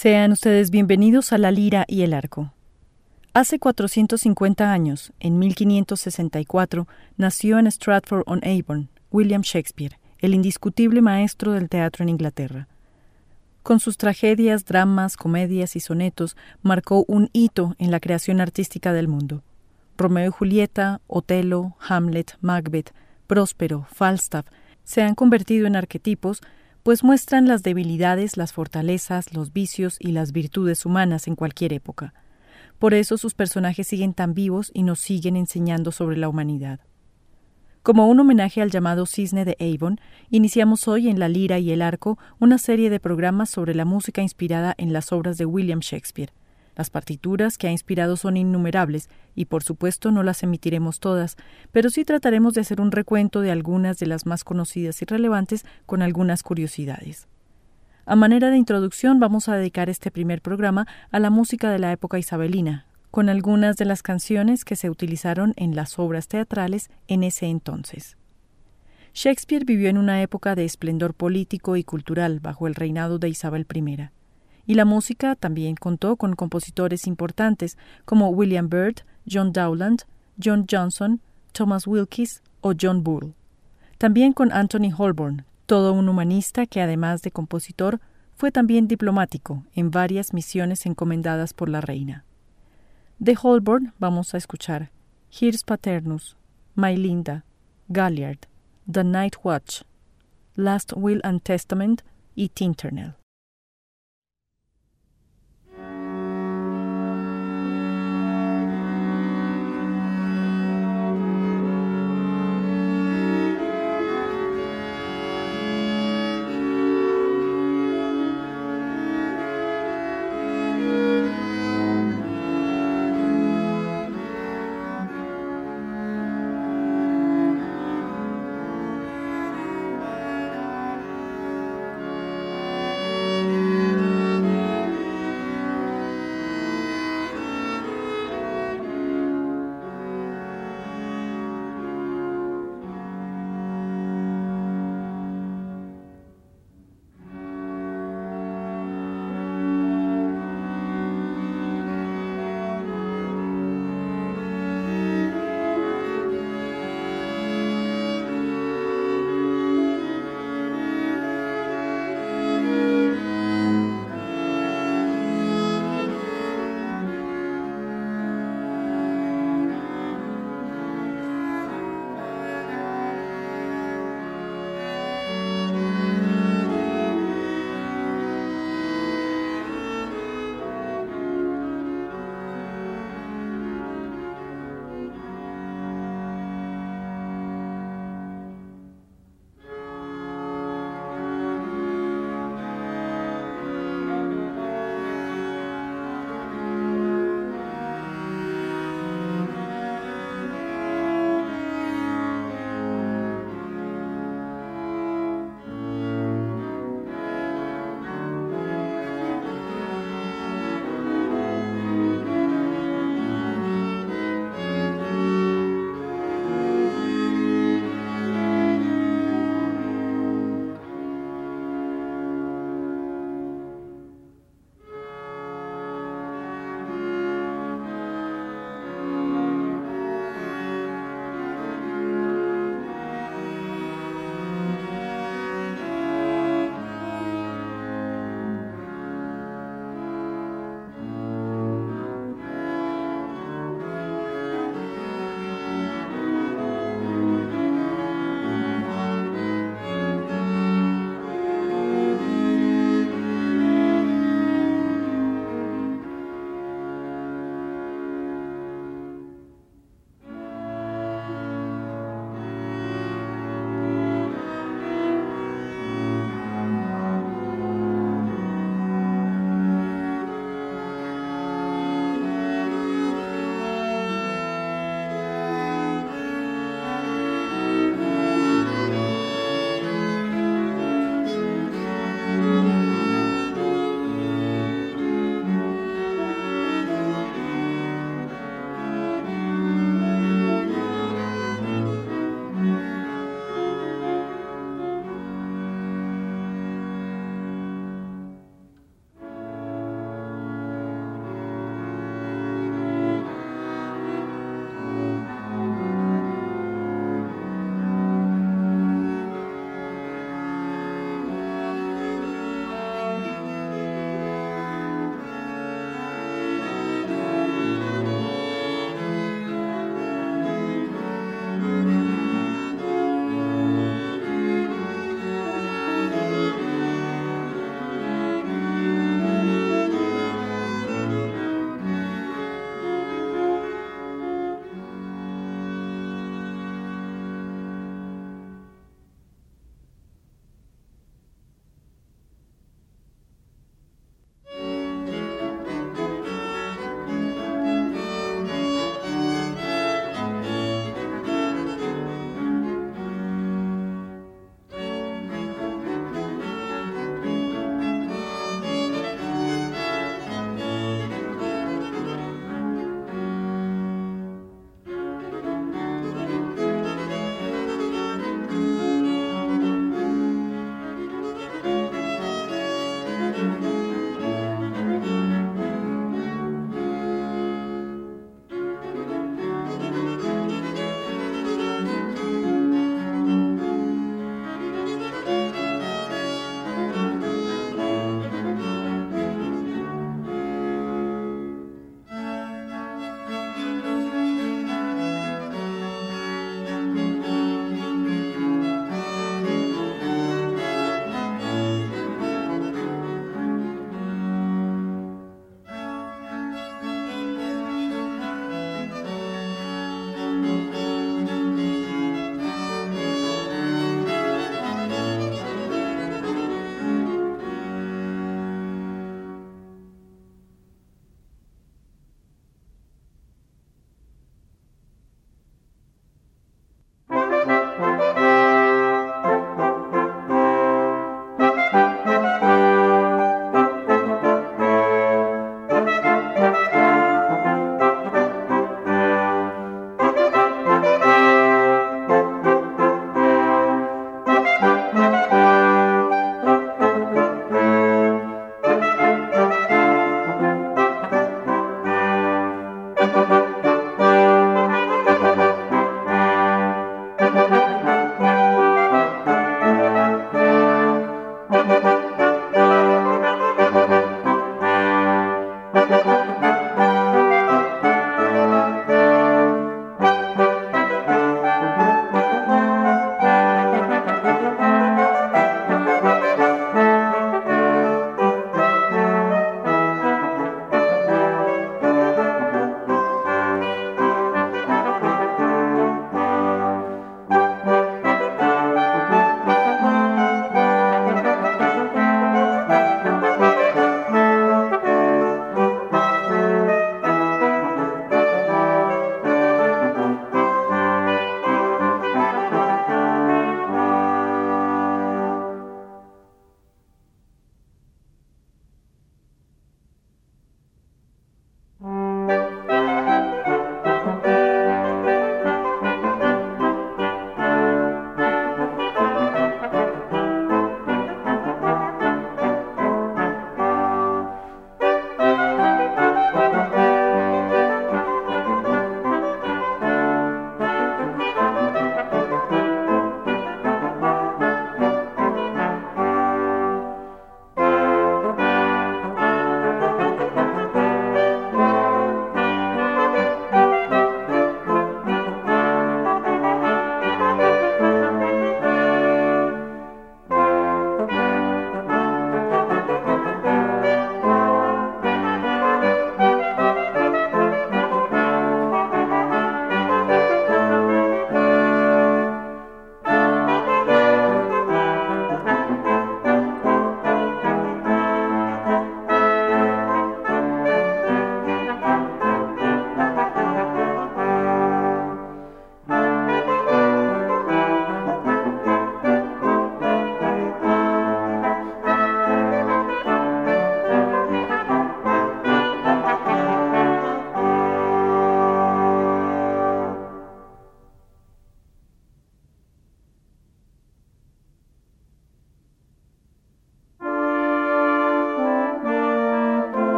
Sean ustedes bienvenidos a La Lira y el Arco. Hace 450 años, en 1564, nació en Stratford-on-Avon William Shakespeare, el indiscutible maestro del teatro en Inglaterra. Con sus tragedias, dramas, comedias y sonetos, marcó un hito en la creación artística del mundo. Romeo y Julieta, Otelo, Hamlet, Macbeth, Próspero, Falstaff se han convertido en arquetipos, pues muestran las debilidades, las fortalezas, los vicios y las virtudes humanas en cualquier época. Por eso sus personajes siguen tan vivos y nos siguen enseñando sobre la humanidad. Como un homenaje al llamado Cisne de Avon, iniciamos hoy en La Lira y el Arco una serie de programas sobre la música inspirada en las obras de William Shakespeare. Las partituras que ha inspirado son innumerables y por supuesto no las emitiremos todas, pero sí trataremos de hacer un recuento de algunas de las más conocidas y relevantes con algunas curiosidades. A manera de introducción vamos a dedicar este primer programa a la música de la época isabelina, con algunas de las canciones que se utilizaron en las obras teatrales en ese entonces. Shakespeare vivió en una época de esplendor político y cultural bajo el reinado de Isabel I. Y la música también contó con compositores importantes como William Byrd, John Dowland, John Johnson, Thomas Wilkes o John Bull. También con Anthony Holborn, todo un humanista que además de compositor fue también diplomático en varias misiones encomendadas por la reina. De Holborn vamos a escuchar Here's Paternus, My Linda, Galliard, The Night Watch, Last Will and Testament y Tinternel.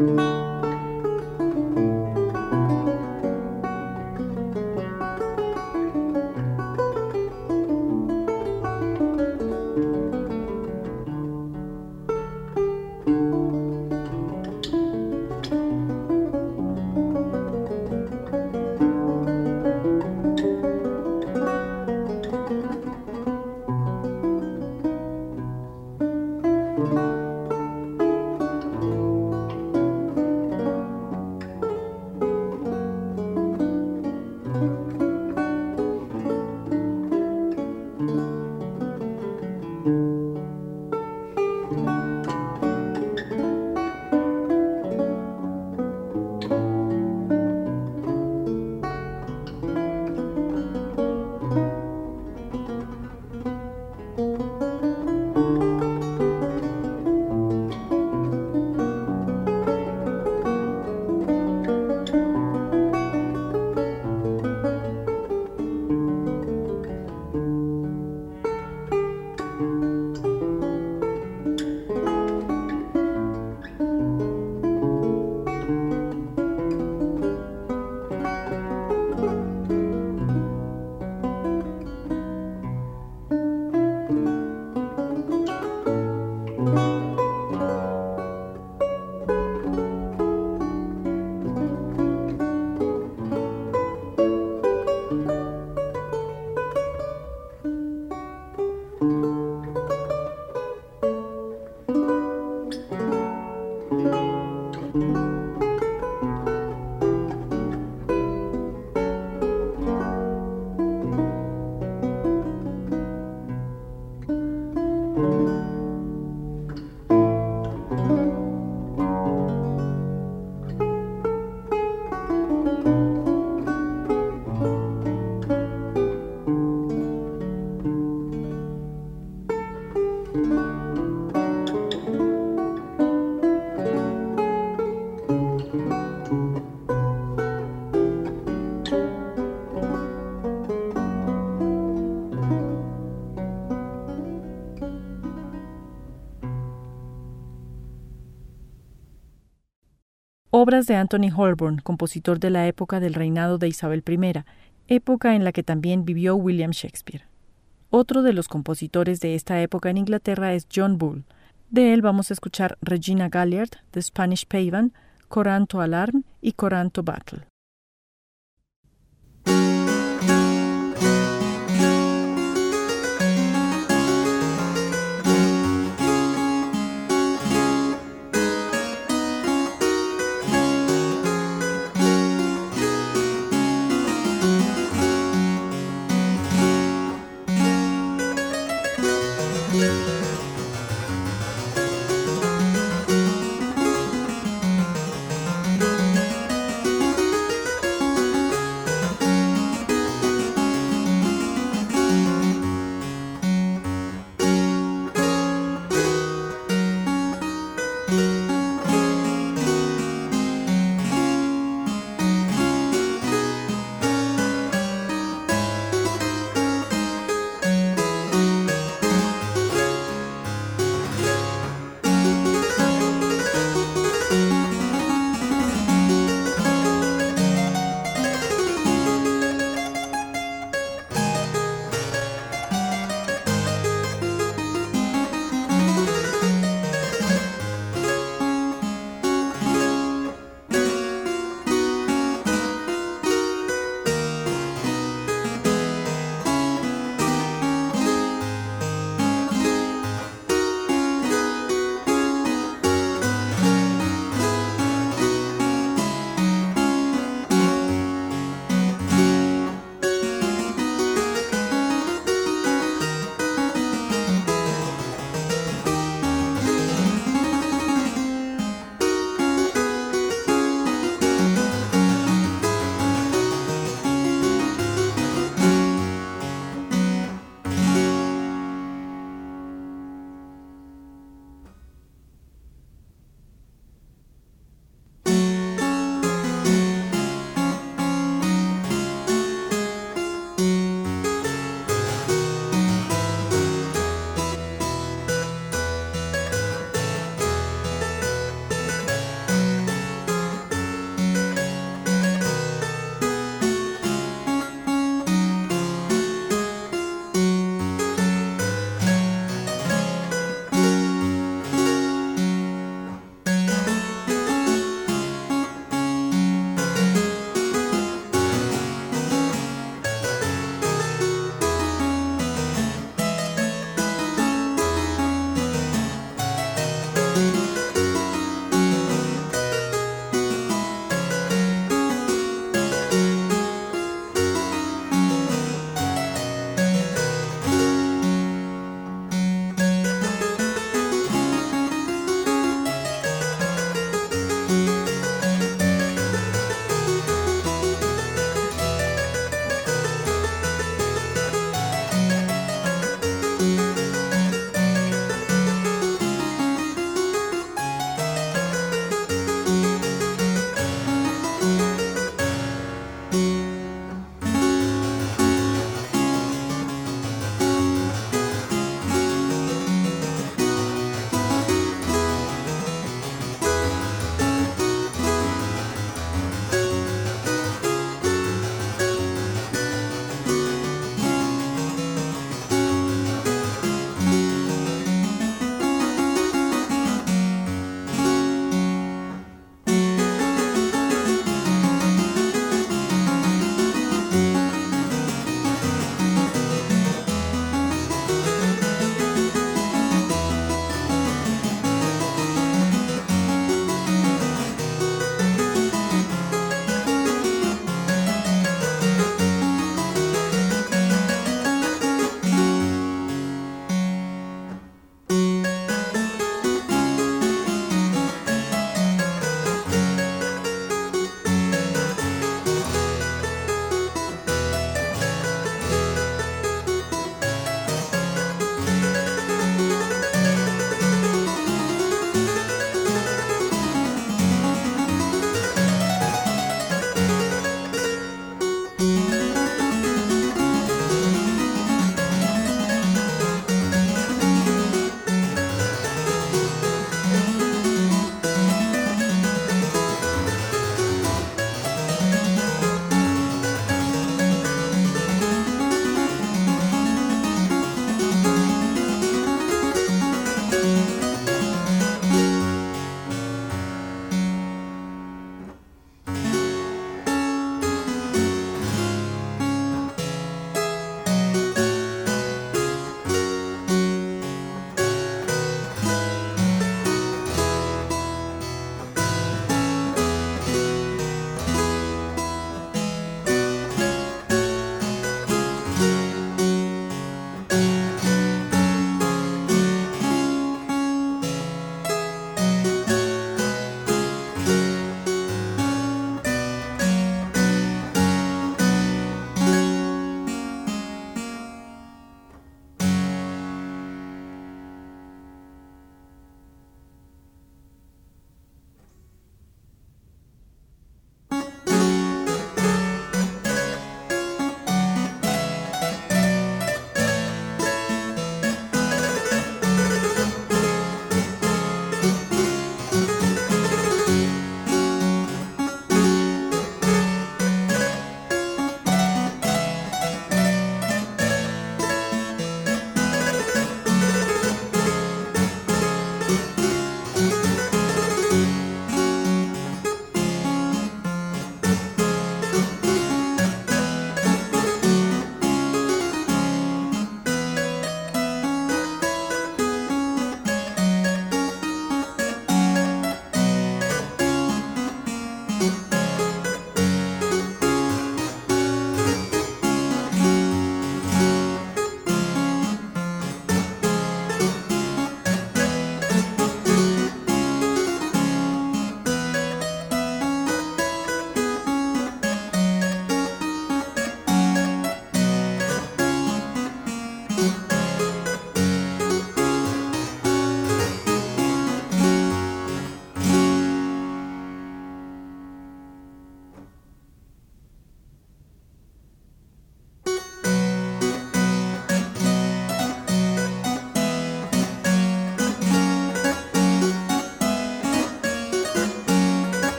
Obras de Anthony Holborn, compositor de la época del reinado de Isabel I, época en la que también vivió William Shakespeare. Otro de los compositores de esta época en Inglaterra es John Bull. De él vamos a escuchar Regina Galliard, The Spanish Pavane, Coranto Alarm y Coranto Battle.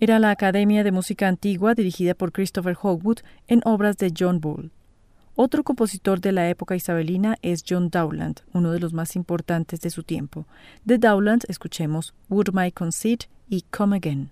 era la Academia de Música Antigua dirigida por Christopher Hogwood en obras de John Bull. Otro compositor de la época isabelina es John Dowland, uno de los más importantes de su tiempo. De Dowland escuchemos Would My Conceit y Come Again.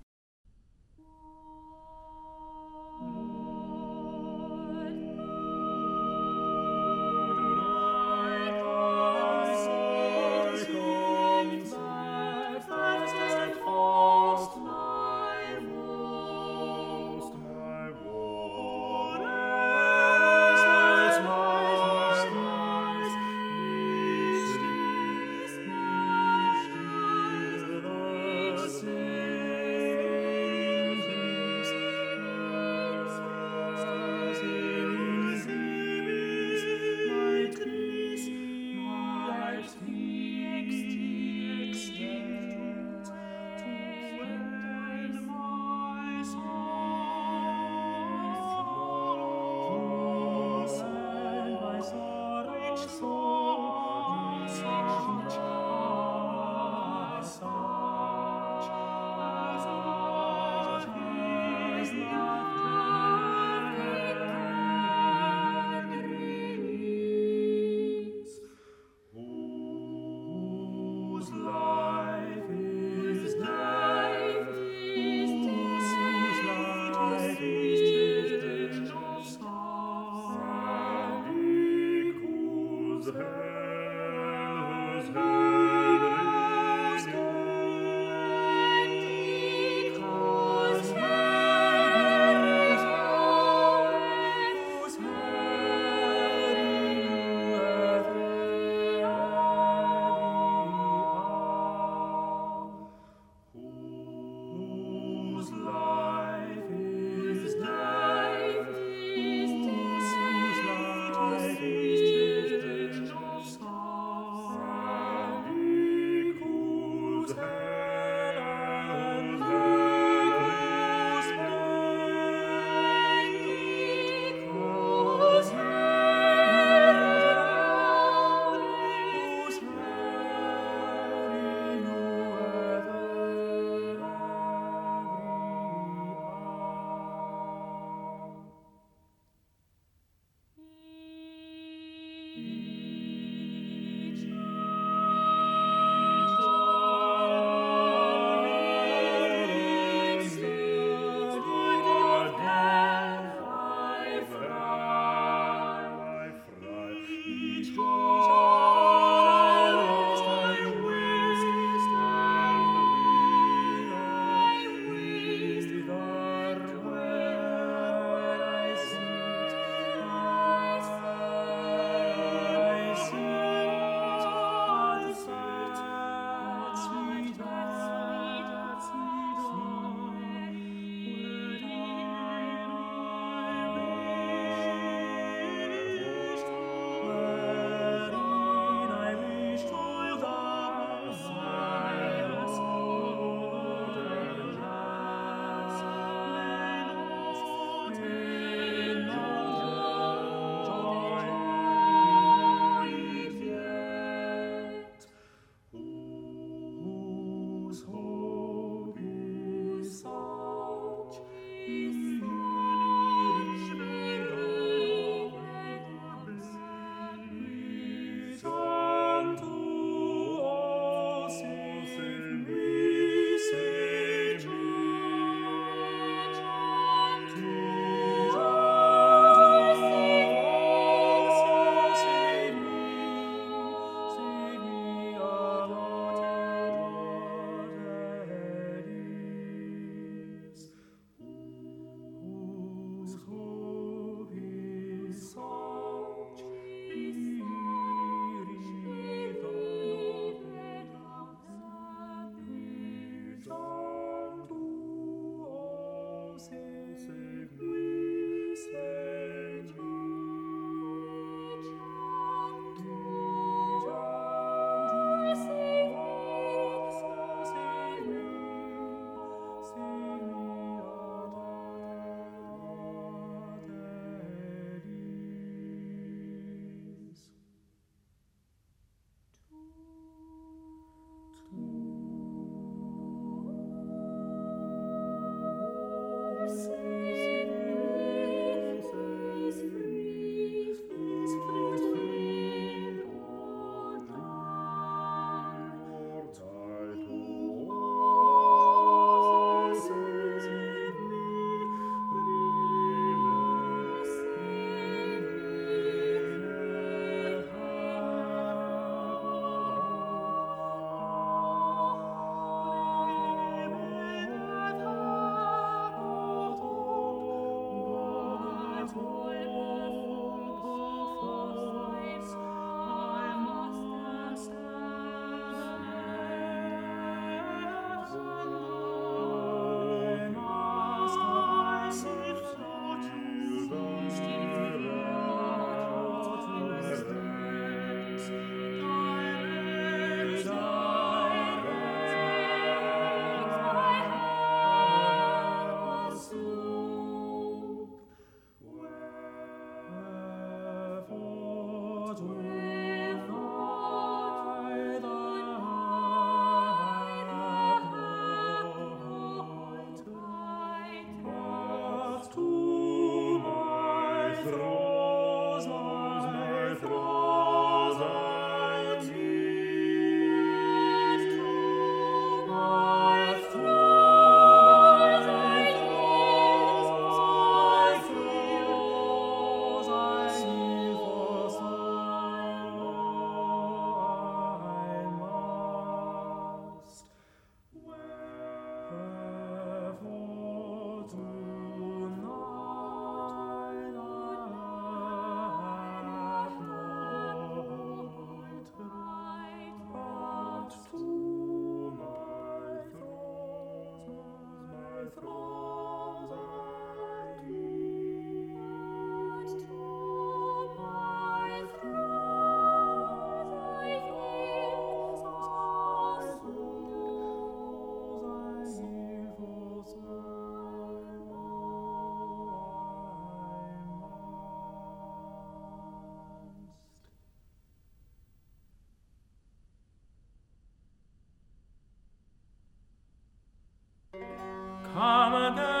Come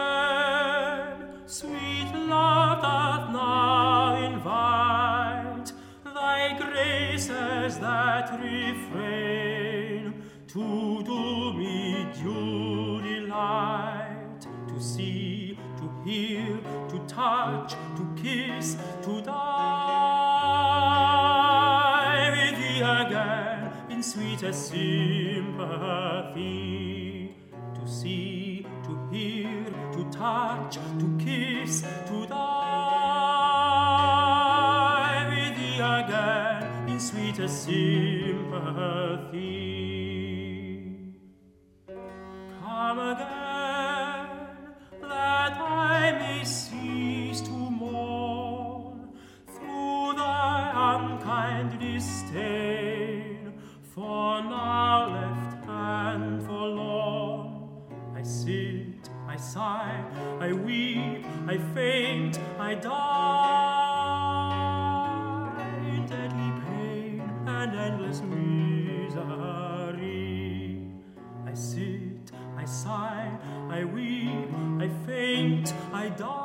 again, sweet love doth now invite thy graces that refrain to do me due delight, to see, to hear, to touch, to kiss, to die with thee again in sweetest sympathy, to see, to hear, to touch, to kiss, to die with thee again in sweetest sympathy. Come again, that I may cease to mourn through thy unkind disdain, for now left and forlorn, I sit, I sigh, I weep, I faint, I die in deadly pain and endless misery. I sit, I sigh, I weep, I faint, I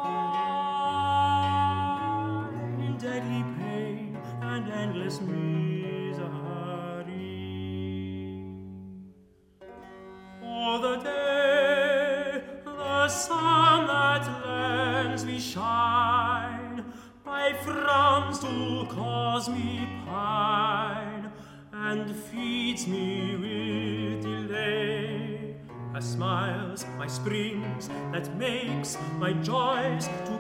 die in deadly pain and endless misery. Oh, the day, the sun that lends me shine, by frowns do cause me pine, and feeds me with delay. Her smiles, my springs, that makes my joys to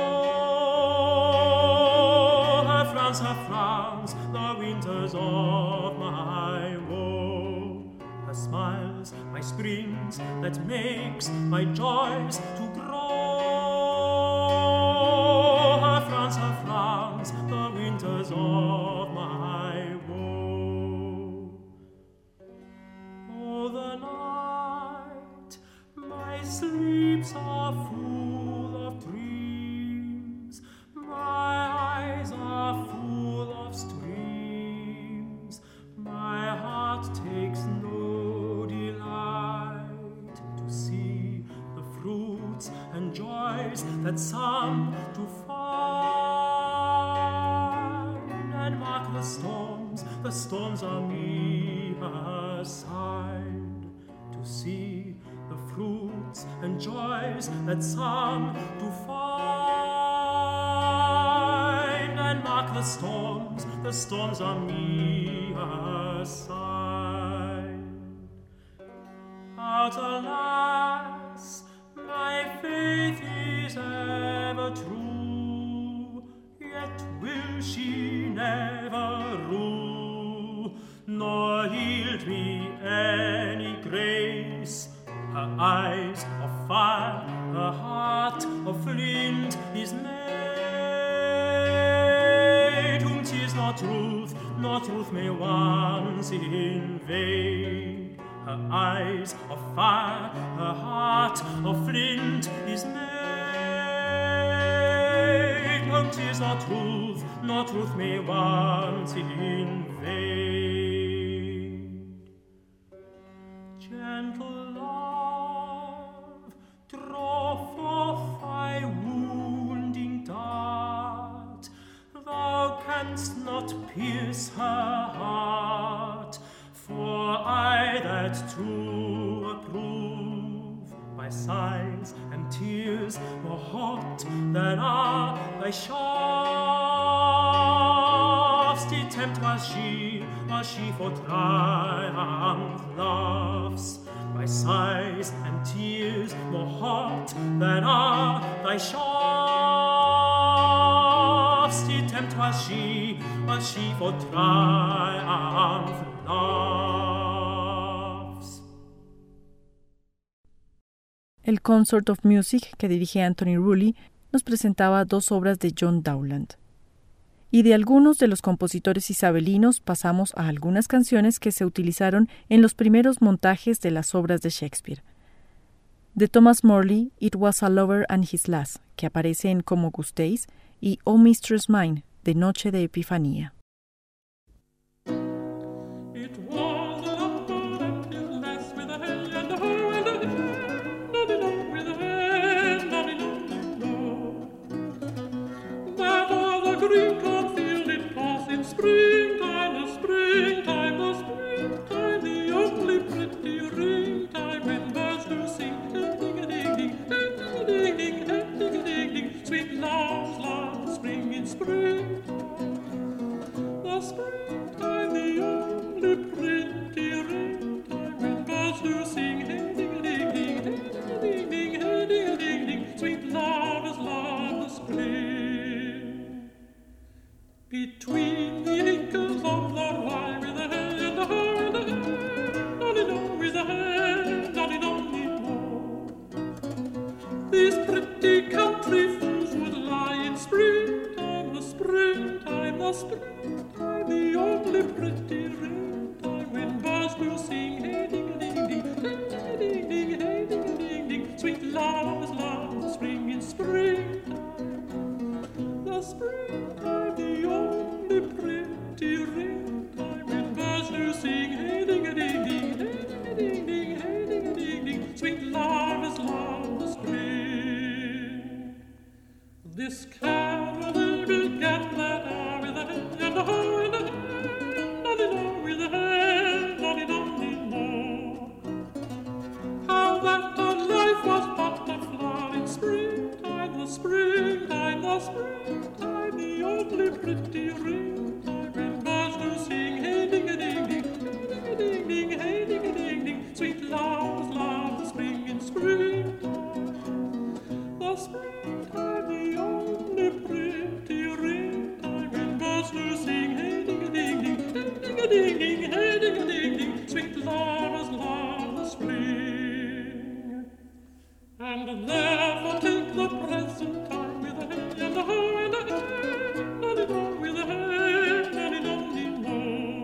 grow. Her frowns, the winters of my woe. Her smiles, my springs, that makes my joys to grow. Her frowns, the winters of my woe. Oh, the night, my sleeps are full of dreams, my eyes are full of streams, my heart takes no delight to see the fruits and joys that some to find, and mark the storms are me assigned, to see the fruits and joys that some to find, and mark the storms are me assigned. Out, alas, my faith is ever true, will she never rue, nor yield me any grace. Her eyes of fire, her heart of flint is made, whom 'tis not truth may once invade. Her eyes of fire, her heart of flint is made, whom 'tis not truth may once invade. Gentle love, draw forth thy wounding dart, thou canst not pierce her heart, for I that too approve. My sighs and tears more hot than are thy shafts did tempt, was she for triumph loves. My sighs and tears more hot than are thy shafts did tempt, was she for triumph loves. El Consort of Music, que dirige Anthony Rulli, nos presentaba dos obras de John Dowland. Y de algunos de los compositores isabelinos pasamos a algunas canciones que se utilizaron en los primeros montajes de las obras de Shakespeare. De Thomas Morley, It Was a Lover and His Lass, que aparece en Como Gustéis, y Oh Mistress Mine, de Noche de Epifanía. Springtime, the springtime, the springtime, the only pretty ringtime when birds do sing, ding-a-ding-ding, ding-a-ding-ding, ding-a-ding-ding, sweet love's love, spring in springtime. The springtime, the only pretty ringtime when birds do sing, ding-a-ding-ding, ding-a-ding-ding, ding-a-ding-ding, sweet love's love, the spring. Between the acres of the rye with a hen and a hoe and a hen, noddy-do with a hen, noddy-do-dee-do. These pretty country fools would lie in springtime, the springtime, the springtime, the only pretty ringtime when birds do sing, hey-ding-a-ding-ding, hey-ding-a-ding-ding, hey-ding-a-ding-ding, sweet love's love, the spring in springtime. The springtime, the only pretty ringtime when birds do sing, hey-ding-a-ding-ding, hey-ding-a-ding-ding, hey-ding-a-ding-ding, sweet love is love, the spring. This carol they began that hour with a hen and a hoe and a hen, noddy-do with a hen, noddy-do-dee-do. How that our life was but a flower in springtime, the springtime, the springtime, the only pretty ringtime when birds do sing, hey-ding-a-ding-ding, hey-ding-a-ding-ding, hey-ding-a-ding-ding, sweet love's love, the spring in springtime. The springtime, the only pretty ringtime when birds do sing, hey-ding-a-ding-ding, hey-ding-a-ding-ding, hey-ding-a-ding-ding, sweet love's love, the spring. And therefore take the present time with a hen and a hoe and a hen, noddy-do with a hen, noddy-do-dee-do.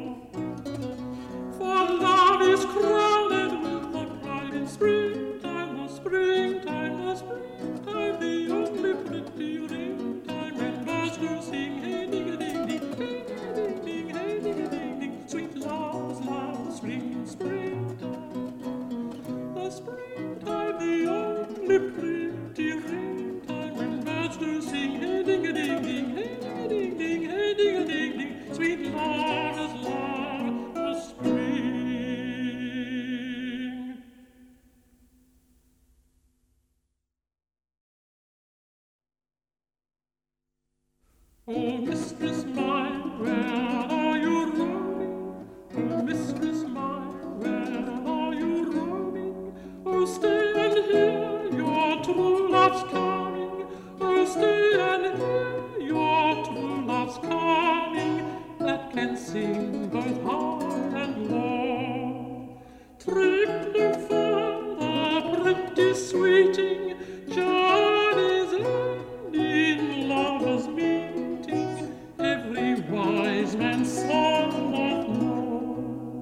For love is crowded with the pride in springtime, the springtime, the springtime, the only pretty ringtime when birds do sing, hey-ding-a-ding-ding, hey-ding-a-ding-ding, hey-ding-a-ding-ding, sweet love's love, spring in springtime. The springtime, the only pretty ringtime when birds do sing, hey-ding-a-ding-ding, hey-ding-a-ding-ding, hey-ding-a-ding-ding, sweet love is love, the spring. Oh, mistress mine, where are you roaming? Oh, mistress mine, where are you roaming? Oh, stay and hear your true love's coming. Oh, stay and hear your true love's coming. sweeting, journeys ending, lovers meeting, every wise man's son doth know.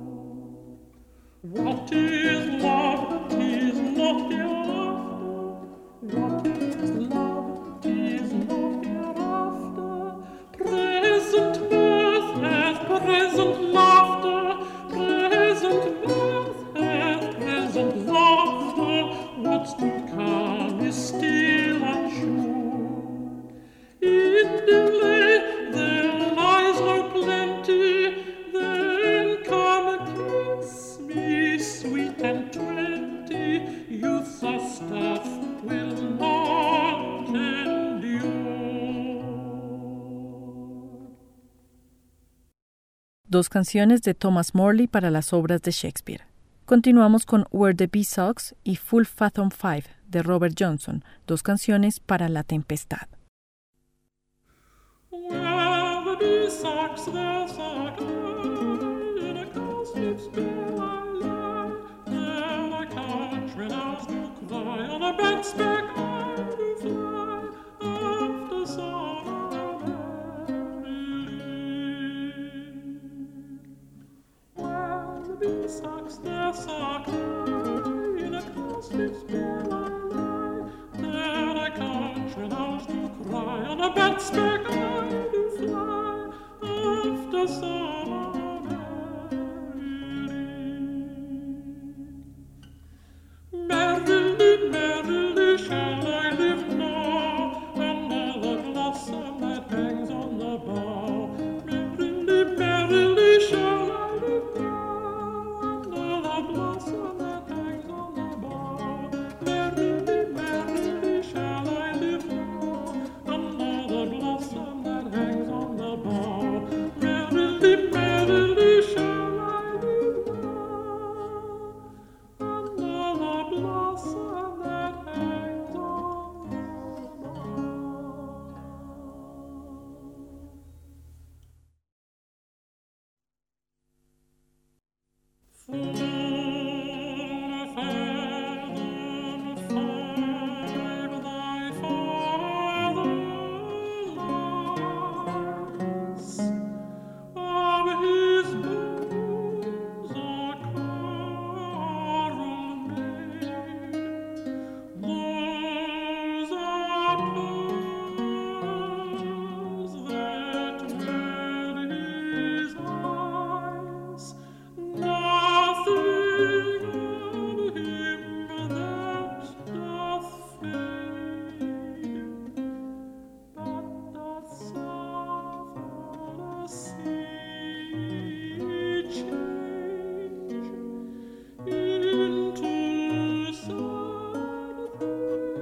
What is love? 'Tis not hereafter. What is love? 'Tis not hereafter. Present mirth hath present laughter, present mirth hath present laughter. What's to come is still unsure. In delay there lies no plenty, then come and kiss me, sweet and twenty. Youth's a stuff will not endure. Dos canciones de Thomas Morley para las obras de Shakespeare. Continuamos con Where the Bee Sucks y Full Fathom 5 de Robert Johnson, dos canciones para La Tempestad. Where the bee sucks, there suck I, in a cowslip's bill I lie. There I catch when owls do cry, on a bed speck I do fly, after summer merrily. Where the bee sucks, there suck I, in a cowslip's bill I lie. There I catch when owls do cry, on a bed speck I do fly, after summer merrily. Merrily, merrily shall I live now, under the blossom that hangs on the bough. Merrily, merrily shall I live now, under the blossom that hangs on the bough. Merrily, merrily shall I live now, under the blossom that hangs on the bough. Merrily, merrily shall I live now, under the blossom that hangs on the bough. Full fathom 5 thy father lies, of his bones a coral made. Those are pearls that were his eyes, nothing of him that doth fade, but doth suffer the sea change into something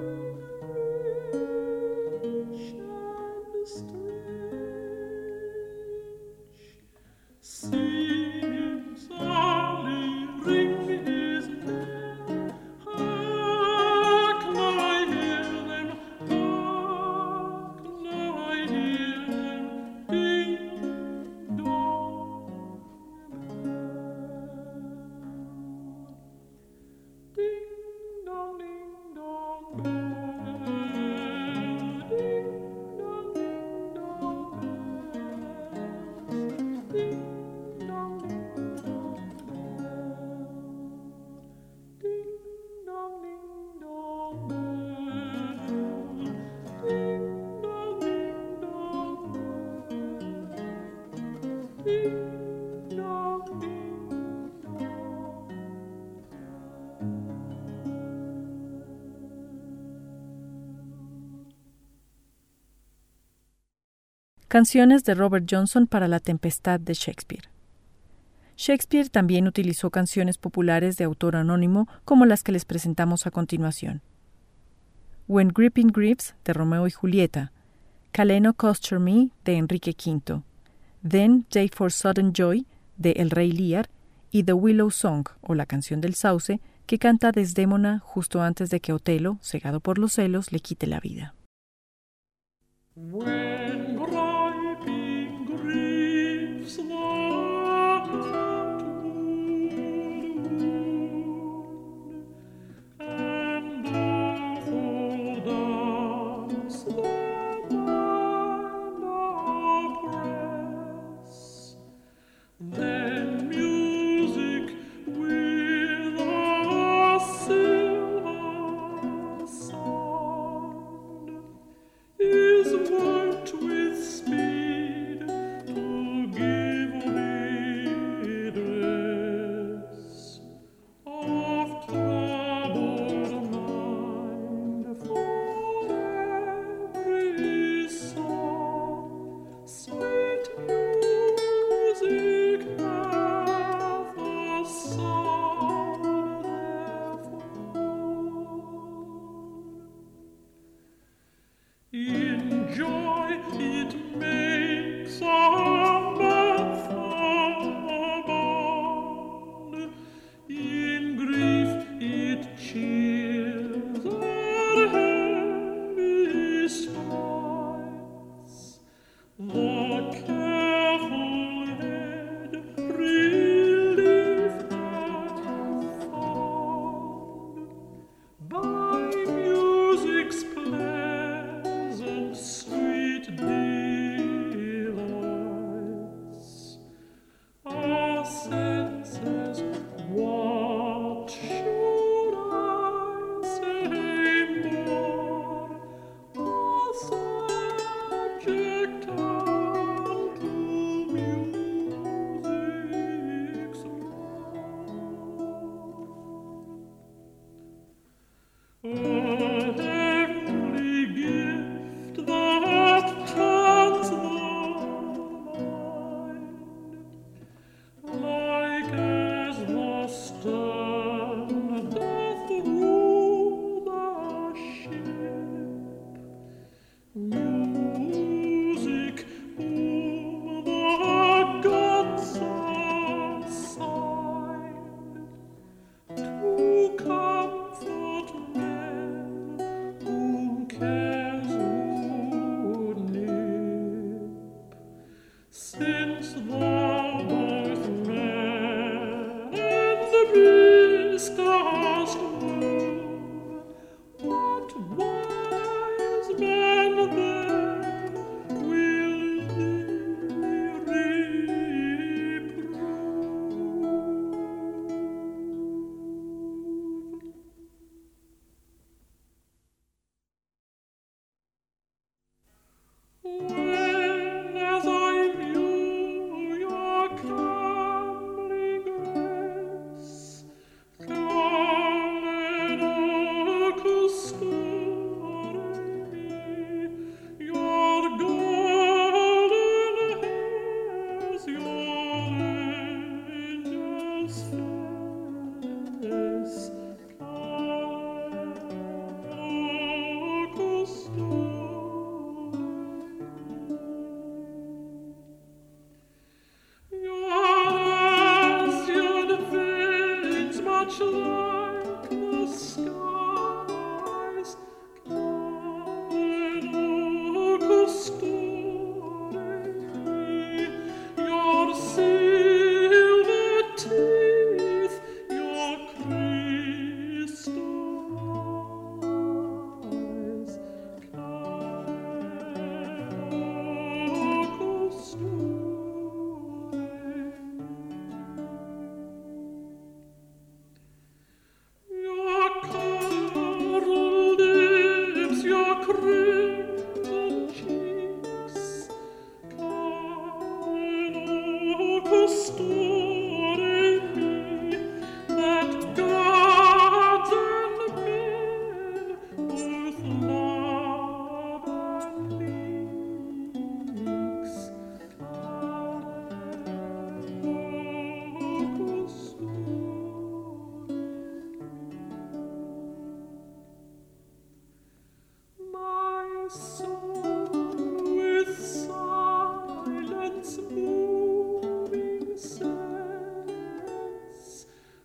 rich and strange. See him softly ring his bell, hark now I hear them, hark now I hear them, ding dong bell. Ding dong, ding dong bell, ding dong, ding dong bell, ding dong, ding dong bell, ding dong, ding dong bell, ding dong, ding dong bell, ding dong, ding Canciones de Robert Johnson para La Tempestad de Shakespeare. Shakespeare también utilizó canciones populares de autor anónimo como las que les presentamos a continuación. When Gripping Grieves de Romeo y Julieta, Caleno Costure Me de Enrique V, Then Day for Sudden Joy de El Rey Lear y The Willow Song o La Canción del Sauce que canta Desdémona justo antes de que Otelo, cegado por los celos, le quite la vida. When griping grieves the heart wound, and heavenly gift that turns the mind, like as the stern doth rule the ship. Music whom the gods assign to comfort men whom cares would nip. Since thou both man and beast dost move, what wise man then will thee reprove? When as I view your comely grace, Carmen custode me, your golden hairs, your angel's face, Carmen custode. Your azure veins, much like the skies, Carmen custode me. Your silver teeth, your crystal eyes, Carmen custode. Your curled lips, your crimson cheeks, Carmen custode me, that gods and men both love and peace, Carmen custode. My soul with silence moving says,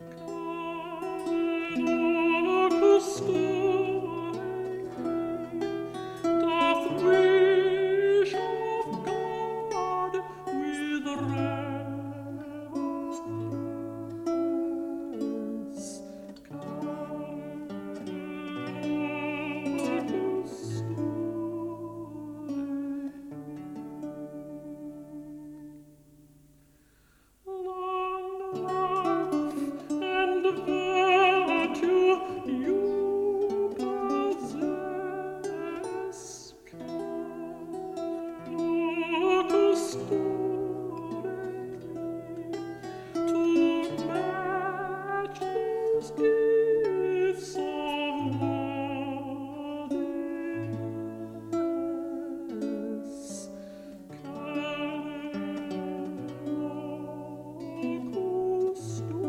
Carmen custode me, doth wish of God with reverence praise, Carmen custode. Long life and virtue you possess, Carmen custode me, to match those gifts of worthiness, Carmen custode.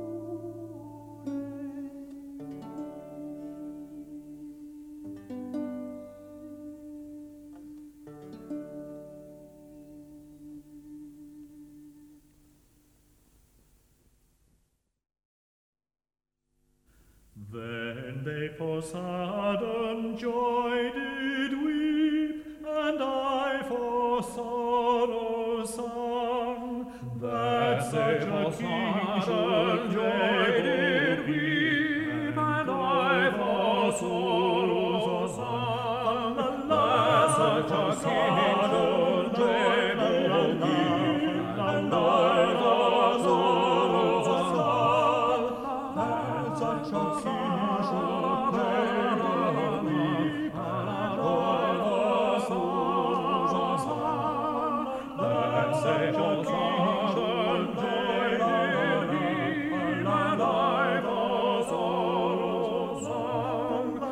Then they for sudden joy did weep, and I for sorrow sung, that such a king should joy did weep, and I for sorrow sung, that such a king should joy did weep, and I for sorrow sung, that such a king should joy did weep, and I for sorrow sung, that such a king should joy did weep, and I for sorrow sung,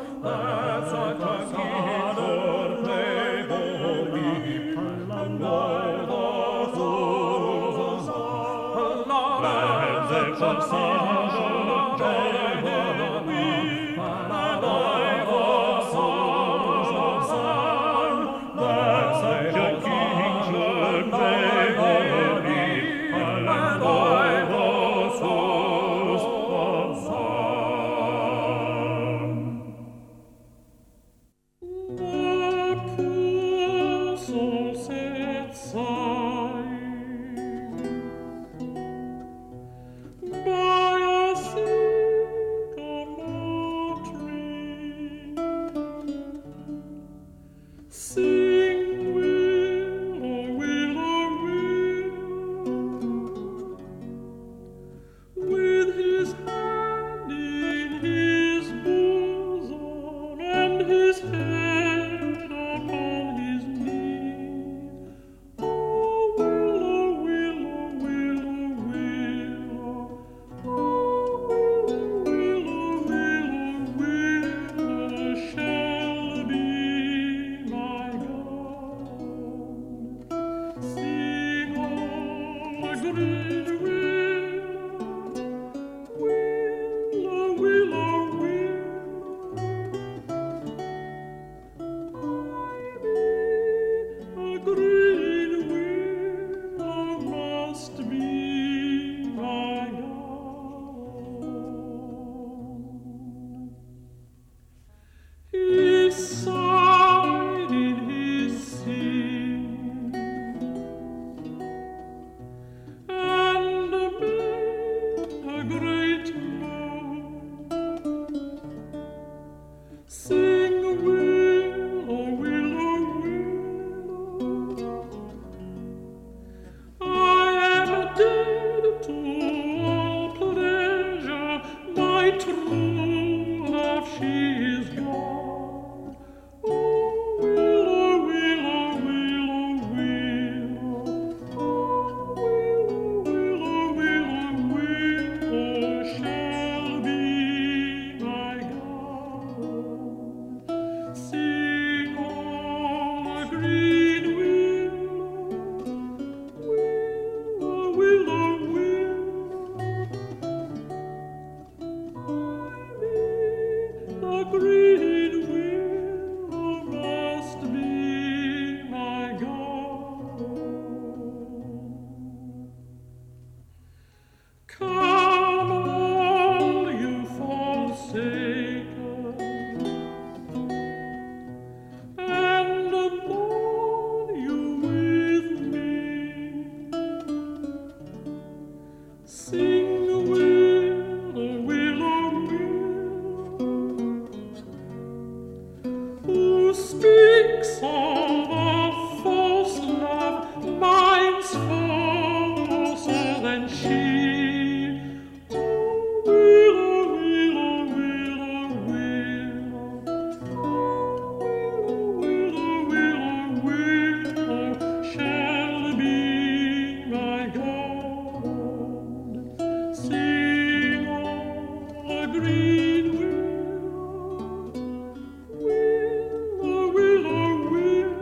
Willow, willow, willow.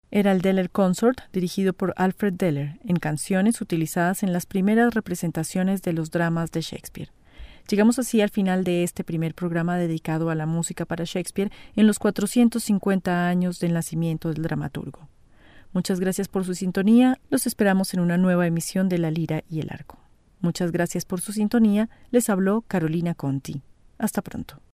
Era el Deller Consort, dirigido por Alfred Deller, en canciones utilizadas en las primeras representaciones de los dramas de Shakespeare. Llegamos así al final de este primer programa dedicado a la música para Shakespeare en los 450 años del nacimiento del dramaturgo. Muchas gracias por su sintonía. Los esperamos en una nueva emisión de La Lira y el Arco. Muchas gracias por su sintonía. Les habló Carolina Conti. Hasta pronto.